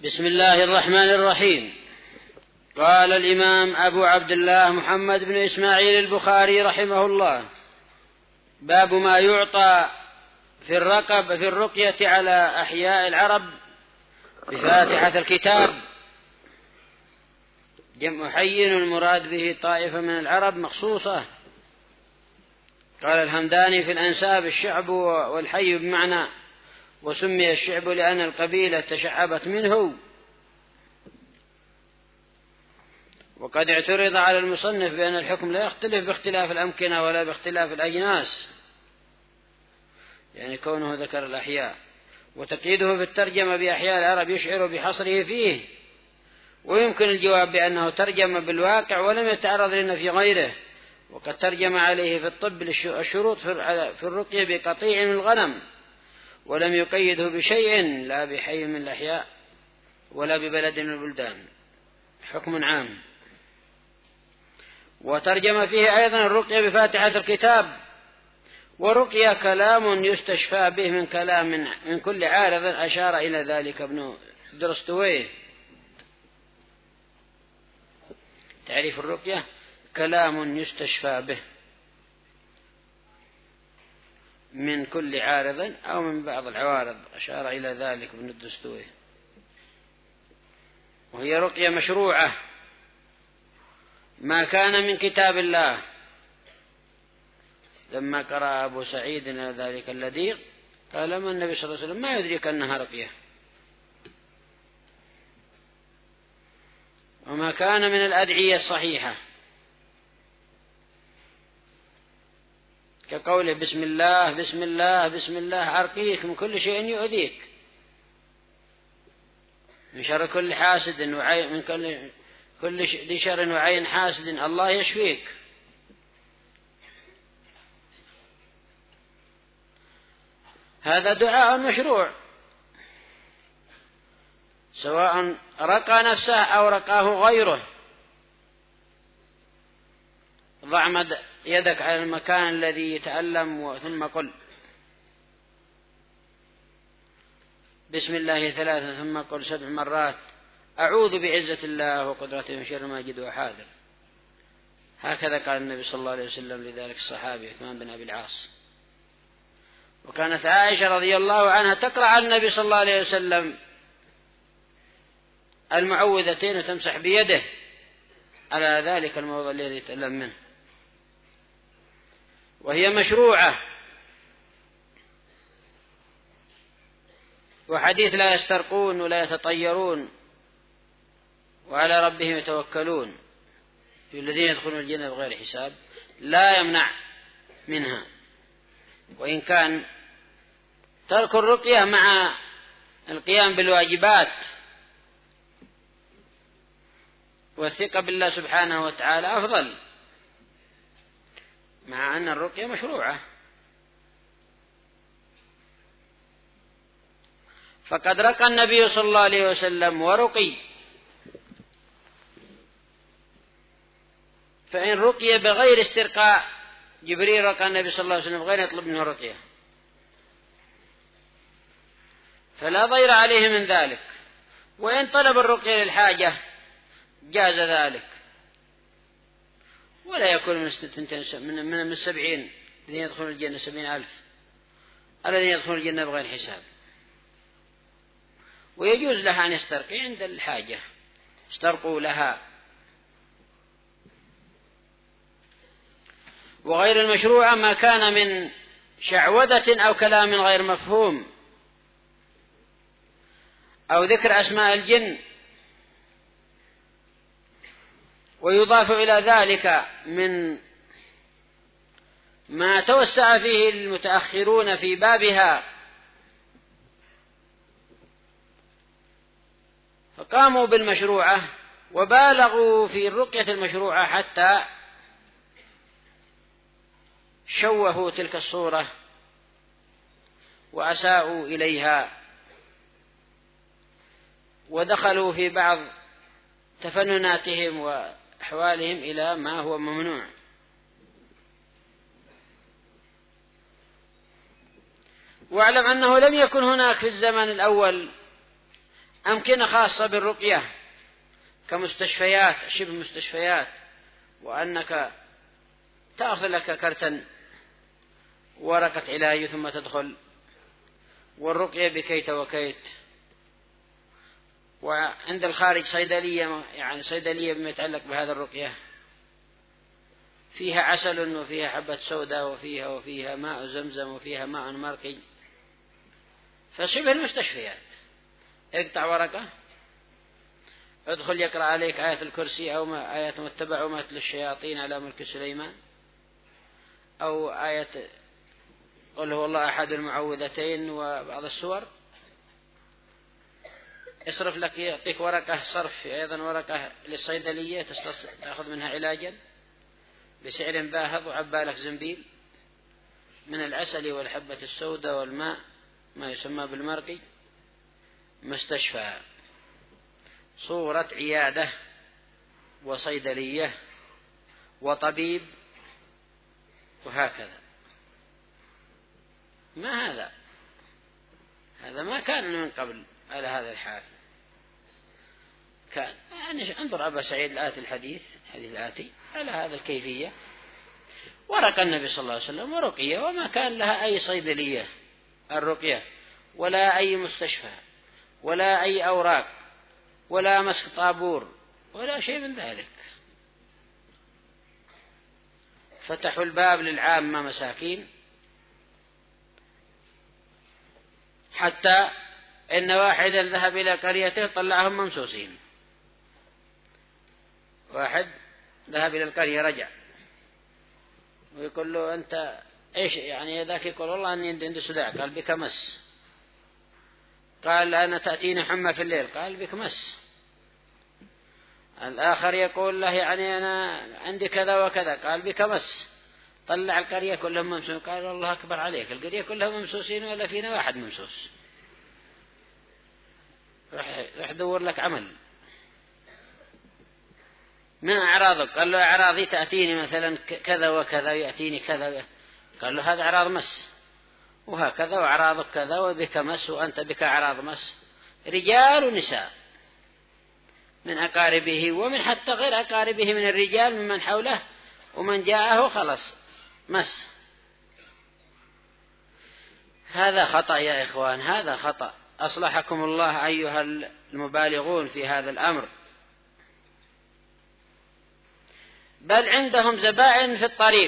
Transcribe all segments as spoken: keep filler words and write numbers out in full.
بسم الله الرحمن الرحيم. قال الإمام أبو عبد الله محمد بن إسماعيل البخاري رحمه الله: باب ما يعطى في الرقب في الرقية على أحياء العرب بفاتحة الكتاب. جمع حي المراد به طائفة من العرب مخصوصة. قال الهمداني في الأنساب: الشعب والحي بمعنى، وسمي الشعب لأن القبيلة تشعبت منه. وقد اعترض على المصنف بأن الحكم لا يختلف باختلاف الأمكنة ولا باختلاف الأجناس، يعني كونه ذكر الأحياء، وتقييده في الترجمة بأحياء العرب يشعر بحصره فيه. ويمكن الجواب بأنه ترجم بالواقع ولم يتعرض لنا في غيره، وقد ترجم عليه في الطب الشروط في الرقية بقطيع من الغنم، ولم يقيده بشيء لا بحي من الأحياء ولا ببلد من البلدان، حكم عام. وترجم فيه أيضا الرقية بفاتحة الكتاب. ورقية كلام يستشفى به من كلام من, من كل عارض، أشار إلى ذلك ابن درستويه. تعريف الرقية: كلام يستشفى به من كل عارض أو من بعض العوارض، أشار إلى ذلك ابن الدستوي. وهي رقية مشروعة ما كان من كتاب الله. لما قرأ أبو سعيد ذلك اللذيذ قال: لما النبي صلى الله عليه وسلم ما يدرك أنها رقية. وما كان من الأدعية الصحيحة كقوله: بسم الله بسم الله بسم الله أرقيك من كل شيء يؤذيك، من شر كل حاسد وعين، من كل كل ذي شر وعين حاسد الله يشفيك. هذا دعاء مشروع، سواء رقى نفسه أو رقاه غيره. ضع يدك على المكان الذي يتألم ثم قل بسم الله ثلاثة، ثم قل سبع مرات أعوذ بعزة الله وقدرته من شر ما أجد وحاذر. هكذا قال النبي صلى الله عليه وسلم لذلك الصحابي عثمان بن أبي العاص. وكانت عائشة رضي الله عنها تقرأ على النبي صلى الله عليه وسلم المعوذتين وتمسح بيده على ذلك الموضع الذي يتألم منه. وهي مشروعة. وحديث لا يسترقون ولا يتطيرون وعلى ربهم يتوكلون الذين يدخلون الجنة بغير حساب لا يمنع منها. وإن كان ترك الرقية مع القيام بالواجبات والثقة بالله سبحانه وتعالى أفضل، مع أن الرقية مشروعة. فقد رقى النبي صلى الله عليه وسلم ورقي، فإن رقي بغير استرقاء، جبريل رقى النبي صلى الله عليه وسلم غير يطلب منه رقية، فلا ضير عليه من ذلك. وإن طلب الرقية للحاجة جاز ذلك، ولا يكون من من من السبعين الذين يدخلون الجنة سبعين ألف الذين يدخلون الجنة بغير حساب. ويجوز لها أن يسترقي عند الحاجة، استرقوا لها. وغير المشروع ما كان من شعوذة أو كلام غير مفهوم أو ذكر أسماء الجن. ويضاف إلى ذلك من ما توسع فيه المتأخرون في بابها، فقاموا بالمشروعة وبالغوا في الرقية المشروعة حتى شوهوا تلك الصورة وأساءوا إليها، ودخلوا في بعض تفنناتهم وأحوالهم إلى ما هو ممنوع. واعلم أنه لم يكن هناك في الزمن الأول أمكنة خاصة بالرقية كمستشفيات شبه مستشفيات، وأنك تأخذ لك كرتا ورقة علاج ثم تدخل، والرقية بكيت وكيت. وعند الخارج صيدلية، يعني صيدلية بما يتعلق بهذا الرقية، فيها عسل وفيها حبة سوداء وفيها وفيها ماء زمزم وفيها ماء مرقي، فشبه المستشفيات. اقطع ورقة، ادخل يقرأ عليك آية الكرسي أو ما آية متبعوا ما تتلو الشياطين على ملك سليمان، أو آية قل هو الله أحد المعوذتين وبعض السور. يصرف لك، يعطيك ورقة صرف، أيضا ورقة للصيدلية تأخذ منها علاجا بسعر باهظ، وعبالك زنبيل من العسل والحبة السوداء والماء ما يسمى بالمرقي. مستشفى صورة عيادة وصيدلية وطبيب، وهكذا. ما هذا هذا ما كان من قبل على هذا الحال. كان يعني انظر أبا سعيد الآتي الحديث حديث الآتي على هذا الكيفية، ورقى النبي صلى الله عليه وسلم ورقية، وما كان لها أي صيدلية الرقية ولا أي مستشفى ولا أي أوراق ولا مسك طابور ولا شيء من ذلك. فتحوا الباب للعامة مساكين، حتى إن واحدا ذهب إلى قريته طلعهم ممسوسين. واحد ذهب إلى القرية رجع ويقول له أنت إيش يعني ذاك؟ يقول والله أني عندي صداع. قال بك مس. قال أنا تأتيني حمى في الليل. قال بك مس. الآخر يقول له يعني أنا عندي كذا وكذا. قال بك مس. طلع القرية كلهم ممسوسين. قال والله أكبر عليك، القرية كلهم ممسوسين ولا فينا واحد ممسوس؟ رح دور لك عمل. من أعراضك؟ قال له أعراضي تأتيني مثلا كذا وكذا، يأتيني كذا. قال له هذا أعراض مس، وهكذا وأعراضك كذا، وبك مس وأنت بك أعراض مس. رجال ونساء من أقاربه ومن حتى غير أقاربه من الرجال ممن حوله، ومن جاءه خلص مس. هذا خطأ يا إخوان، هذا خطأ. أصلحكم الله أيها المبالغون في هذا الأمر. بل عندهم زبائن في الطريق،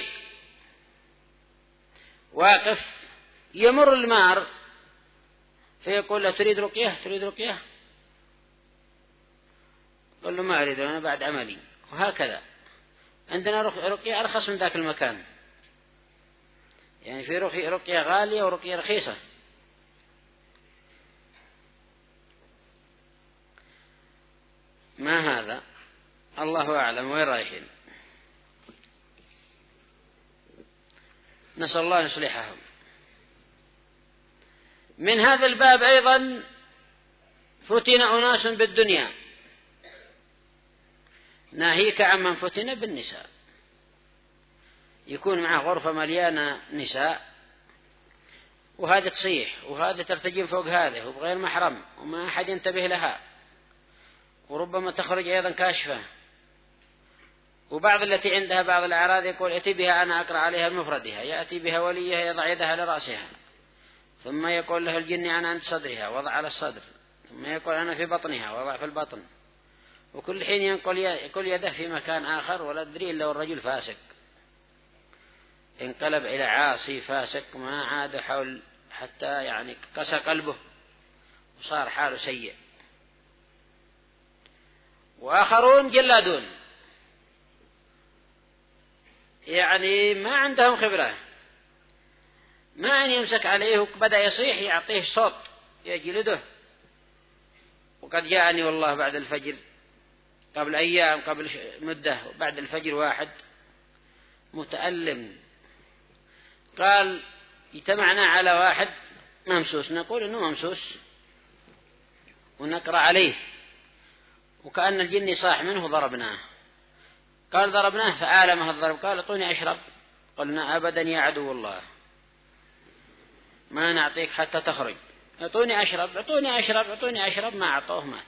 واقف يمر المار فيقول له تريد رقية؟ تريد رقية؟ قل له ما أريد أنا بعد عملي. وهكذا عندنا رقية أرخص من ذاك المكان، يعني في رقية غالية ورقية رخيصة. ما هذا؟ الله أعلم وين رايحين. نسأل الله أن يصلحهم. من هذا الباب أيضا فتن أناس بالدنيا، ناهيك عمن فتن بالنساء. يكون معه غرفة مليانة نساء، وهذا تصيح وهذا ترتجم فوق هذا وبغير محرم وما أحد ينتبه لها، وربما تخرج أيضا كاشفة. وبعض التي عندها بعض الأعراض يقول ائتي بها أنا أقرأ عليها بمفردها، يأتي بها وليها يضع يدها لرأسها، ثم يقول له الجن أنا عند صدرها وضع على الصدر، ثم يقول أنا في بطنها وضع في البطن، وكل حين ينقل يده في مكان آخر، ولا أدري إلا والرجل فاسق انقلب إلى عاصي فاسق ما عاد حول، حتى يعني قسى قلبه وصار حاله سيء. وآخرون جلادون، يعني ما عندهم خبرة، ما أن يمسك عليه وبدأ يصيح يعطيه صوت يجلده. وقد جاءني والله بعد الفجر قبل أيام قبل مدة بعد الفجر واحد متألم، قال اجتمعنا على واحد ممسوس، نقول إنه ممسوس ونقرأ عليه، وكأن الجن صاح منه ضربناه. قال ضربناه فعالمه الضرب. قال اعطوني أشرب. قلنا أبدا يا عدو الله ما نعطيك حتى تخرج، أعطوني أشرب أعطوني أشرب أعطوني أشرب، ما أعطوه مات.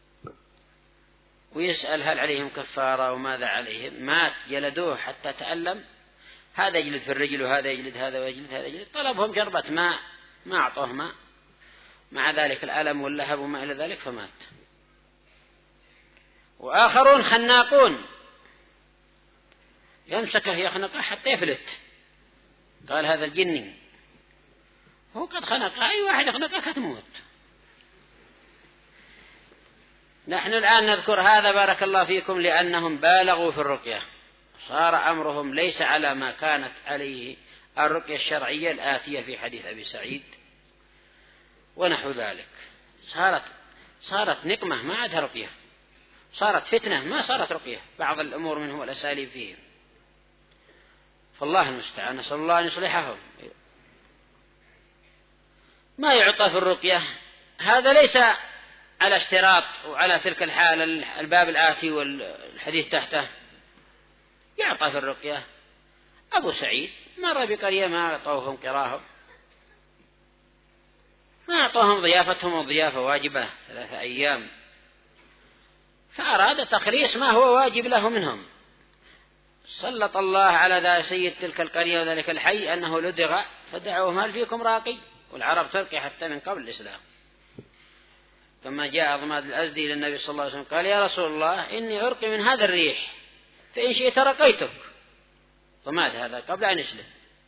ويسأل هل عليهم كفارة وماذا عليهم؟ مات، جلدوه حتى تألم، هذا يجلد في الرجل وهذا يجلد هذا ويجلد هذا يجلد، طلبهم شربة ماء ما أعطوه ماء، مع ذلك الألم واللهب وما إلى ذلك فمات. وآخرون خناقون يمسكه يخنقه حتى يفلت، قال هذا الجني، هو قد خنقه، أي واحد يخنقه تموت. نحن الآن نذكر هذا بارك الله فيكم لأنهم بالغوا في الرقية، صار أمرهم ليس على ما كانت عليه الرقية الشرعية الآتية في حديث أبي سعيد ونحو ذلك، صارت صارت نقمة ما عادها رقية، صارت فتنة ما صارت رقية، بعض الأمور منهم والأساليب فيهم، فالله المستعان، نسأل الله أن يصلحهم. ما يعطى في الرقية هذا ليس على اشتراط وعلى تلك الحالة الباب الآتي والحديث تحته، يعطى في الرقية. أبو سعيد مر بقرية ما أعطوهم قراهم، ما أعطوهم ضيافتهم الضيافة واجبة ثلاثة أيام، فأراد تخريص ما هو واجب له منهم، سلط الله على ذا سيد تلك القرية وذلك الحي أنه لدغ فدعوهم هل فيكم راقي، والعرب ترقي حتى من قبل الإسلام. ثم جاء ضماد الأزدي للنبي صلى الله عليه وسلم قال يا رسول الله إني أرقي من هذا الريح فإن شئت رقيتك، ضماد هذا قبل أن يسلم.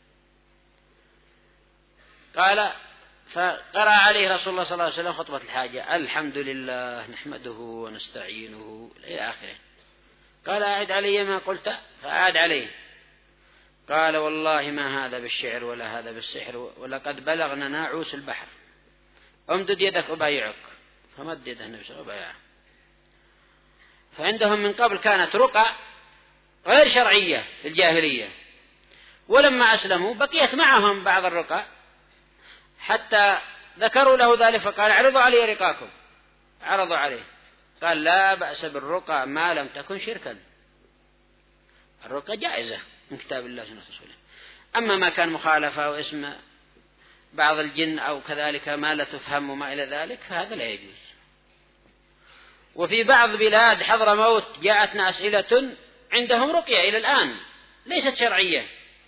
قال فقرأ عليه رسول الله صلى الله عليه وسلم خطبة الحاجة الحمد لله نحمده ونستعينه إلى آخره. قال أعد علي ما قلت، فأعد عليه. قال والله ما هذا بالشعر ولا هذا بالسحر، ولقد بلغنا ناعوس البحر، امدد يدك أبايعك، فمد يده النبي صلى الله عليه وسلم. فعندهم من قبل كانت رقى غير شرعية في الجاهلية، ولما أسلموا بقيت معهم بعض الرقى حتى ذكروا له ذلك، فقال عرضوا علي رقاكم، عرضوا عليه، قال لا بأس بالرقى ما لم تكن شركا، الرقى جائزة من كتاب الله سنة رسوله. أما ما كان مخالفة واسم بعض الجن أو كذلك ما لا تفهم وما إلى ذلك فهذا لا يجوز. وفي بعض بلاد حضرموت جاءتنا أسئلة عندهم رقية إلى الآن ليست شرعية،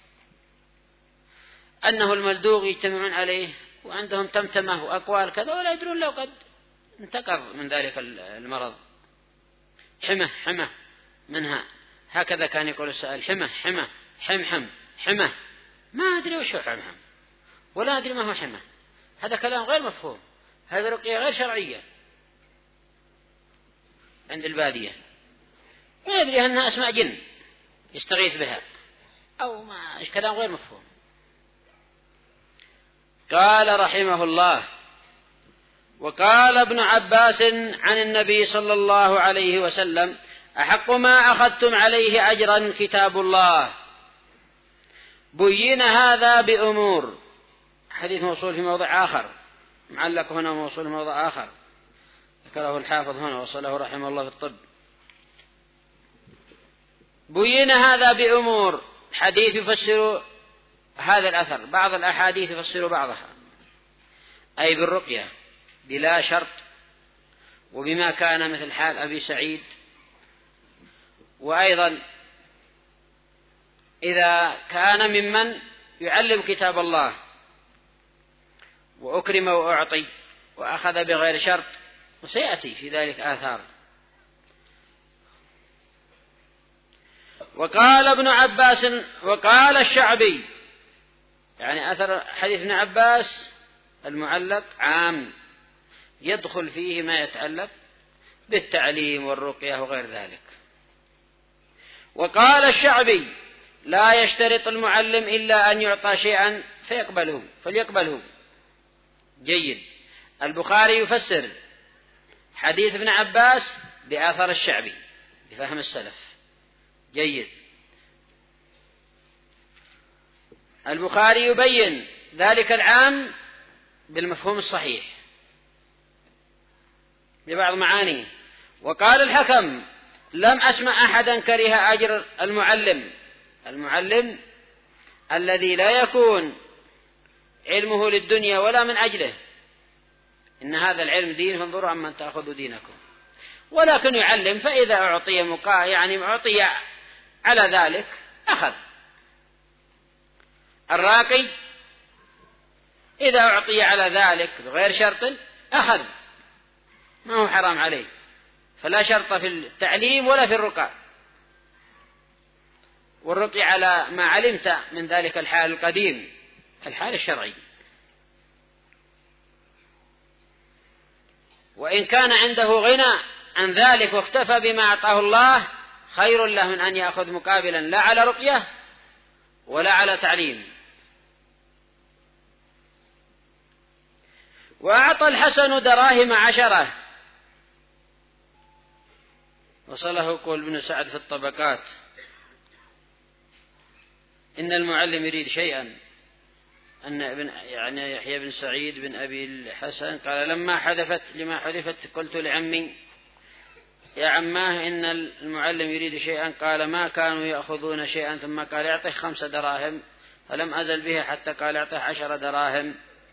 أنه الملدوغ يجتمعون عليه وعندهم تمتمة وأقوال كذا ولا يدرون لو قد انتقر من ذلك المرض، حمة حمة منها، هكذا كان يقول السائل حمة حمة حمحم حمة، ما أدري وش هو حمحم ولا أدري ما هو حمة، هذا كلام غير مفهوم، هذا رقية غير شرعية عند البادية، ما يدري أنها أسماء جن يستغيث بها أو ما كلام غير مفهوم. قال رحمه الله وقال ابن عباس عن النبي صلى الله عليه وسلم أحق ما أخذتم عليه أجرا كتاب الله، بين هذا بأمور، حديث موصول في موضع آخر، معلق هنا موصول في موضع آخر ذكره الحافظ هنا وصله رحمه الله في الطب. بين هذا بأمور، حديث يفسر هذا الأثر، بعض الأحاديث يفسر بعضها، أي بالرقية بلا شرط، وبما كان مثل حال أبي سعيد، وأيضا إذا كان ممن يعلم كتاب الله وأكرم وأعطي وأخذ بغير شرط، وسيأتي في ذلك آثار. وقال ابن عباس وقال الشعبي، يعني أثر حديث ابن عباس المعلق عام يدخل فيه ما يتعلق بالتعليم والرقية وغير ذلك. وقال الشعبي لا يشترط المعلم إلا أن يعطى شيئا فيقبله فليقبله. جيد. البخاري يفسر حديث ابن عباس بآثار الشعبي بفهم السلف. جيد. البخاري يبين ذلك العام بالمفهوم الصحيح ببعض معانيه. وقال الحكم لم أسمع أحدا كره أجر المعلم، المعلم الذي لا يكون علمه للدنيا ولا من أجله، إن هذا العلم دين فانظروا عمن تأخذوا دينكم. ولكن يعلم، فإذا أعطي مقا يعني أعطي على ذلك أخذ. الراقي إذا أعطي على ذلك بغير شرط أخذ، ما هو حرام عليه، فلا شرط في التعليم ولا في الرقى. والرقي على ما علمت من ذلك الحال القديم، الحال الشرعي. وإن كان عنده غنى عن ذلك واكتفى بما أعطاه الله خير له من أن يأخذ مقابلا لا على رقية ولا على تعليم. وأعطى الحسن دراهم عشرة، وصله قول ابن سعد في الطبقات: إن المعلم يريد شيئا، أن ابن يعني يحيى بن سعيد بن أبي الحسن قال: لما حذفت لما حذفت قلت لعمي: يا عماه إن المعلم يريد شيئا. قال: ما كانوا يأخذون شيئا. ثم قال: اعطه خمس دراهم. فلم أزل به حتى قال: اعطه عشر دراهم.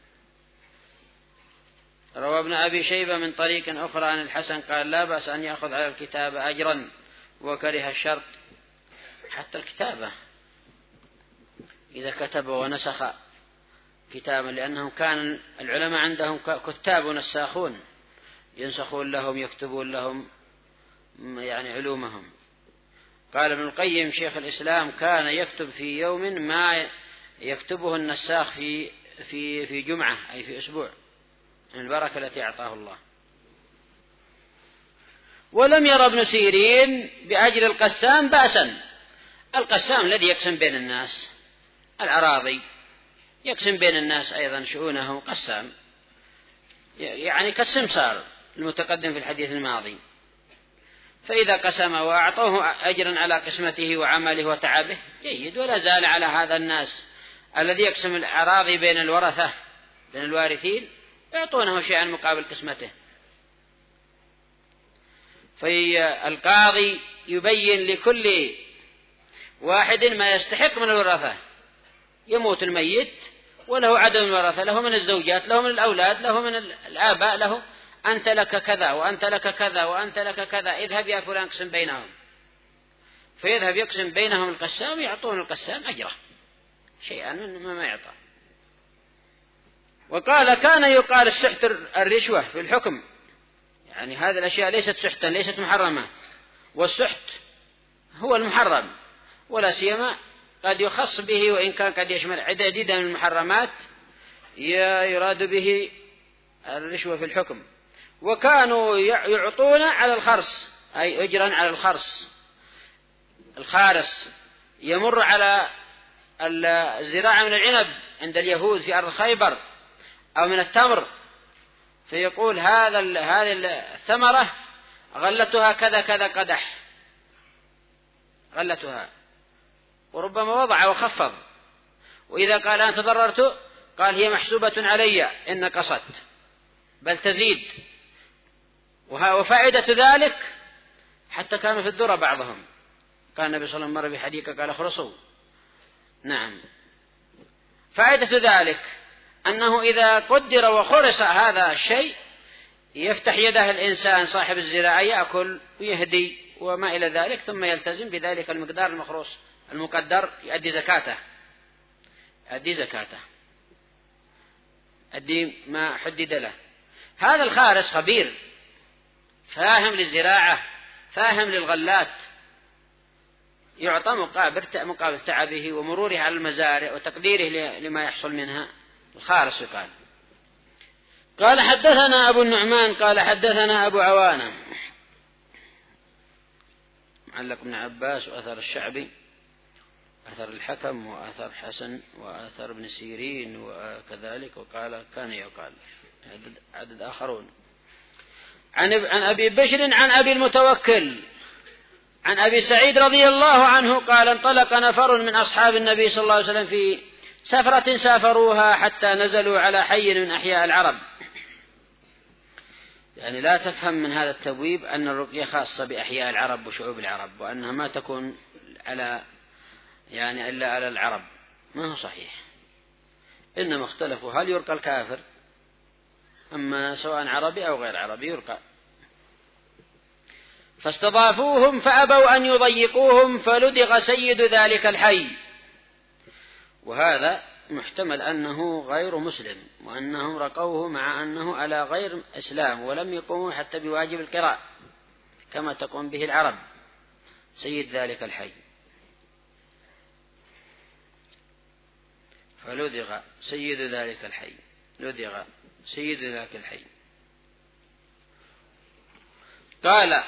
روى ابن أبي شيبة من طريق أخرى عن الحسن قال: لا بأس أن يأخذ على الكتابة أجرا، وكره الشرط. حتى الكتابة إذا كتب ونسخ كتابا، لأنهم كان العلماء عندهم كتاب ونساخون، ينسخون لهم يكتبون لهم يعني علومهم. قال ابن القيم شيخ الإسلام: كان يكتب في يوم ما يكتبه النساخ في في في جمعة، أي في أسبوع، من البركة التي أعطاه الله. ولم ير ابن سيرين بأجر القسام بأسا. القسام الذي يقسم بين الناس الأراضي، يقسم بين الناس أيضا شؤونهم، قسام يعني كالسمسار المتقدم في الحديث الماضي. فإذا قسم وأعطوه أجرا على قسمته وعمله وتعبه جيد. ولا زال على هذا الناس الذي يقسم الأراضي بين الورثة بين الوارثين يعطونه شيئا مقابل قسمته. فالقاضي يبين لكل واحد ما يستحق من الورثة. يموت الميت وله عدد من الورثة، له من الزوجات، له من الأولاد، له من الآباء، له أنت لك كذا وأنت لك كذا وأنت لك كذا، اذهب يا فلان اقسم بينهم. فيذهب يقسم بينهم القسام، يعطون القسام أجره شيئا مما يعطى. وقال: كان يقال السحت الرشوة في الحكم، يعني هذه الأشياء ليست سحتا، ليست محرمة، والسحت هو المحرم، ولا سيما قد يخص به، وإن كان قد يشمل عديدا من المحرمات يراد به الرشوة في الحكم. وكانوا يعطون على الخرص، أي أجرا على الخرص. الخارص يمر على الزراعة من العنب عند اليهود في أرض خيبر أو من التمر، فيقول: هذا هذه الثمرة غلتها كذا كذا قدح، غلتها، وربما وضع وخفض. وإذا قال: أنا تضررت، قال: هي محسوبة علي إن قصدت، بل تزيد. وفائدة ذلك حتى كانوا في الذرة بعضهم، قال النبي صلى الله عليه وسلم مر بحديقة قال: اخرصوا. نعم. فائدة ذلك أنه إذا قدر وخرص هذا الشيء يفتح يده الإنسان صاحب الزراعة يأكل ويهدي وما إلى ذلك، ثم يلتزم بذلك المقدار المخروص المقدر، يؤدي زكاته يؤدي زكاته يؤدي ما حدد له. هذا الخارص خبير، فاهم للزراعة، فاهم للغلات، يعطى مقابل مقابل تعبه ومروره على المزارع وتقديره لما يحصل منها. الخارص يقال. قال: حدثنا أبو النعمان قال حدثنا أبو عوانة معلق بن عباس، وأثر الشعبي، أثر الحكم، وأثر حسن، وأثر ابن سيرين وكذلك. وقال: كان يقال عدد, عدد آخرون. عن أبي بشر عن أبي المتوكل عن أبي سعيد رضي الله عنه قال: انطلق نفر من أصحاب النبي صلى الله عليه وسلم في سفرة سافروها حتى نزلوا على حي من أحياء العرب. يعني لا تفهم من هذا التبويب أن الرقية خاصة بأحياء العرب وشعوب العرب، وأنها ما تكون على يعني إلا على العرب، ما هو صحيح. إنما اختلفوا هل يرقى الكافر أما سواء عربي أو غير عربي يرقى. فاستضافوهم فأبوا أن يضيقوهم فلدغ سيد ذلك الحي. وهذا محتمل أنه غير مسلم، وأنهم رقوه مع أنه على غير إسلام ولم يقوموا حتى بواجب القراء كما تقوم به العرب. سيد ذلك الحي فلدغ سيد ذلك الحي، لدغ سيد ذلك الحي. قال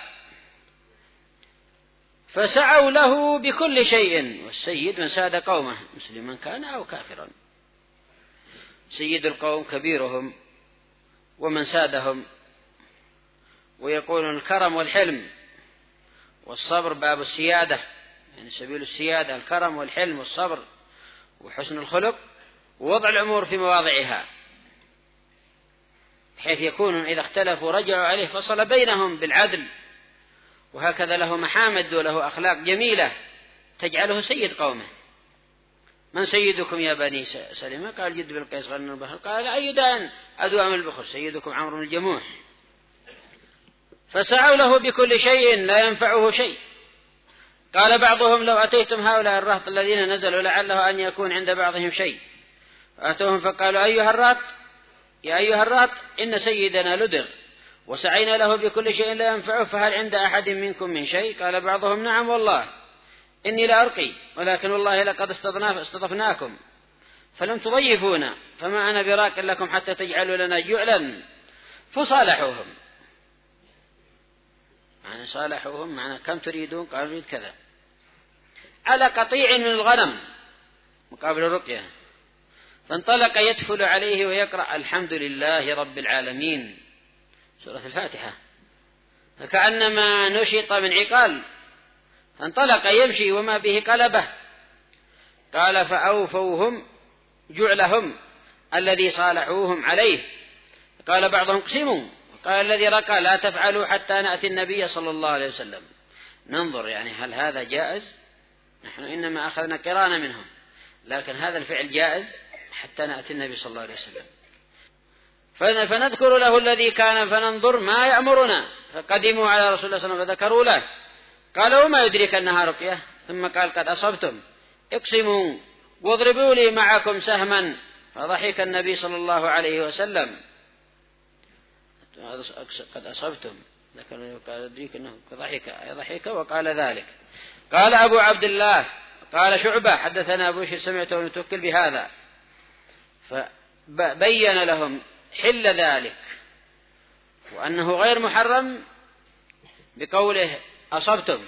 فسعوا له بكل شيء. والسيد من ساد قومه مسلما كان أو كافرا. سيد القوم كبيرهم ومن سادهم. ويقولون الكرم والحلم والصبر باب السيادة، يعني سبيل السيادة الكرم والحلم والصبر وحسن الخلق ووضع الأمور في مواضعها، بحيث يكونون إذا اختلفوا رجعوا عليه فصل بينهم بالعدل. وهكذا له محامد وله أخلاق جميلة تجعله سيد قومه. من سيدكم يا بني سلمة؟ قال جد بالقيس غنى البحر. قال أي دان أدوام البخر؟ سيدكم عمرو بن الجموح. فسعوا له بكل شيء لا ينفعه شيء. قال بعضهم لو أتيتم هؤلاء الرهط الذين نزلوا لعله أن يكون عند بعضهم شيء. فأتوهم فقالوا أيها الرهط يا أيها الرهط إن سيدنا لدغ وسعينا له بكل شيء لا ينفعه، فهل عند أحد منكم من شيء؟ قال بعضهم نعم والله إني لا أرقي، ولكن والله لقد استضفناكم فلم تضيفونا، فما أنا براق لكم حتى تجعلوا لنا جعلا. فصالحوهم. معنى صالحوهم معنى كم تريدون؟ قالوا نريد كذا، على قطيع من الغنم مقابل الرقية. فانطلق يدخل عليه ويقرأ الحمد لله رب العالمين سورة الفاتحة، فكأنما نشط من عقال. فانطلق يمشي وما به قلبه. قال فأوفوهم جعلهم الذي صالحوهم عليه. قال بعضهم اقسموا. قال الذي رقى لا تفعلوا حتى نأتي النبي صلى الله عليه وسلم ننظر يعني هل هذا جائز. نحن إنما أخذنا قرانا منهم، لكن هذا الفعل جائز حتى نأتي النبي صلى الله عليه وسلم. فنذكر له الذي كان فننظر ما يأمرنا. فقدموا على رسول الله صلى الله عليه وسلم فذكروا له. قال وما يدريك أنها رقية؟ ثم قال قد أصبتم، اقسموا واضربوا لي معكم سهما. فضحك النبي صلى الله عليه وسلم. قد أصبتم، لكن قال يدريك أنه ضحك ضحك وقال ذلك. قال أبو عبد الله قال شعبة حدثنا أبو بشر سمعته يتوكل بهذا. فبين لهم حل ذلك وأنه غير محرم بقوله أصبتم،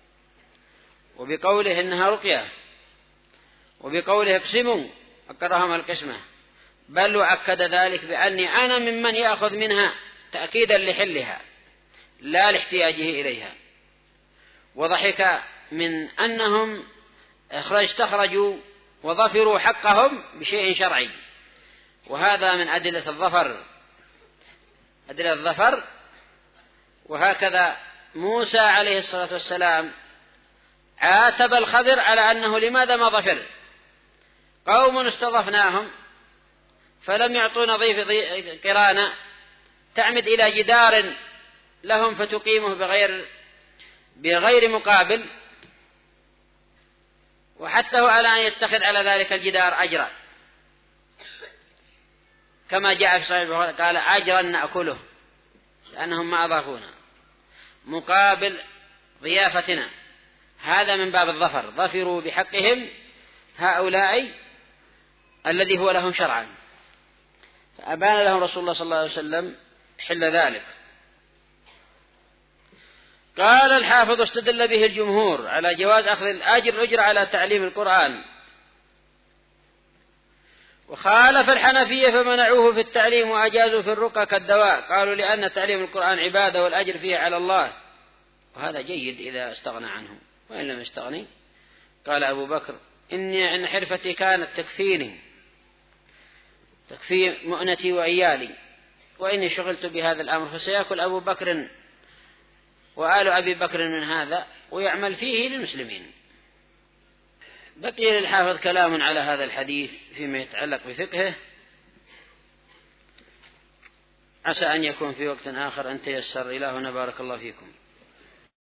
وبقوله إنها رقية، وبقوله اقسموا أكرهم القسمة، بل وأكد ذلك بأني أنا ممن يأخذ منها تأكيدا لحلها لا لاحتياجه إليها. وضحك من أنهم استخرجوا وظفروا حقهم بشيء شرعي، وهذا من أدلة الظفر أدلة الظفر. وهكذا موسى عليه الصلاة والسلام عاتب الخضر على أنه لماذا ما ظفر. قوم استضفناهم فلم يعطونا ضيف قرانا تعمد إلى جدار لهم فتقيمه بغير بغير مقابل، وحثه على أن يتخذ على ذلك الجدار أجرا، كما جاء في صحيح البخاري قال أجرا نأكله، لأنهم ما أضافونا مقابل ضيافتنا. هذا من باب الظفر، ظفروا بحقهم هؤلاء الذي هو لهم شرعا، فأبان لهم رسول الله صلى الله عليه وسلم حل ذلك. قال الحافظ استدل به الجمهور على جواز أخذ الأجر الأجر على تعليم القرآن، وخالف الحنفية فمنعوه في التعليم وأجازوا في الرقى كالدواء. قالوا لأن تعليم القرآن عبادة والأجر فيه على الله، وهذا جيد إذا استغنى عنه، وإن لم يستغني. قال أبو بكر إني عن حرفتي كانت تكفيني تكفي مؤنتي وعيالي، وإني شغلت بهذا الأمر، فسيأكل أبو بكر وآل أبي بكر من هذا ويعمل فيه للمسلمين. بقي للحافظ كلام على هذا الحديث فيما يتعلق بفقهه. عسى أن يكون في وقت آخر أن تيسر. إلهنا بارك الله فيكم.